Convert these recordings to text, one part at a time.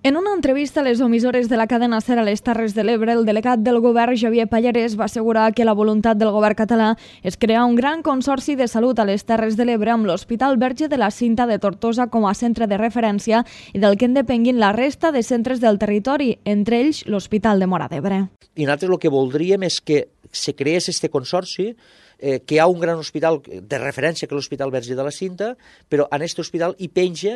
En una entrevista a les emissores de la cadena SER a les Terres de l'Ebre, el delegat del govern, Xavier Pallarès, va assegurar que la voluntat del govern català és crear un gran consorci de salut a les Terres de l'Ebre amb l'Hospital Verge de la Cinta de Tortosa com a centre de referència i del que en depenguin la resta de centres del territori, entre ells l'Hospital de Móra d'Ebre. I nosaltres el que voldríem és que se creés este consorci, que hi ha un gran hospital de referència que és l'Hospital Verge de la Cinta, però en aquest hospital hi penja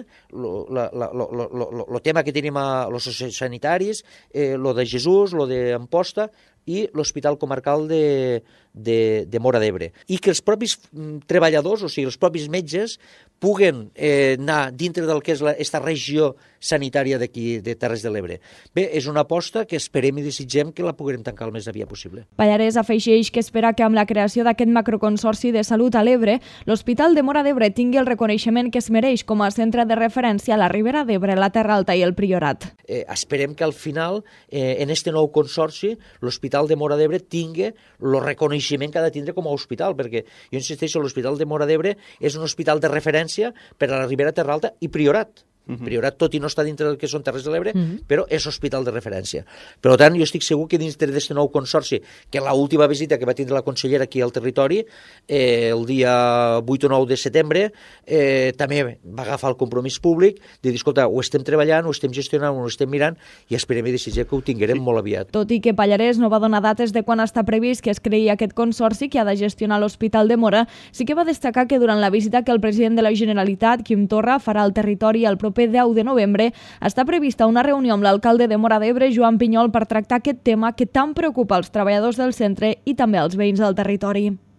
el tema que tenim a els sociosanitaris, lo de Jesús, lo d'Amposta i l'Hospital Comarcal de Móra d'Ebre. I que els propis treballadors, o sigui, els propis metges, puguen anar dintre del que és aquesta regió sanitària d'aquí, de Terres de l'Ebre. Bé, és una aposta que esperem i desitgem que la puguem tancar el més aviat possible. Pallarès afegeix que espera que amb la creació d'aquest macroconsorci de salut a l'Ebre, l'Hospital de Móra d'Ebre tingui el reconeixement que es mereix com a centre de referència a la Ribera d'Ebre, la Terra Alta i el Priorat. Esperem que al final, en este nou consorci, l'Hospital de Móra d'Ebre tingui el reconeixement que ha de tindre com a hospital, perquè jo insisteixo, l'Hospital de Móra d'Ebre és un hospital de referència per a la Ribera, Terra Alta i Priorat. Priorat, tot i no està dintre del que són Terres de l'Ebre, però és hospital de referència. Per tant, jo estic segur que dintre d'aquest nou consorci, que l'última visita que va tindre la consellera aquí al territori, el dia 8 o 9 de setembre, també va agafar el compromís públic de dir, escolta, ho estem treballant, ho estem gestionant, ho estem mirant, i esperem i desitgem que ho tinguerem molt aviat. Tot i que Pallarès no va donar dates de quan està previst que es creï aquest consorci que ha de gestionar l'Hospital de Móra, sí que va destacar que durant la visita que el president de la Generalitat, Quim Torra, farà al territori el proper 10 de novembre, està prevista una reunió amb l'alcalde de Móra d'Ebre, Joan Pinyol, per tractar aquest tema que tant preocupa als treballadors del centre i també als veïns del territori.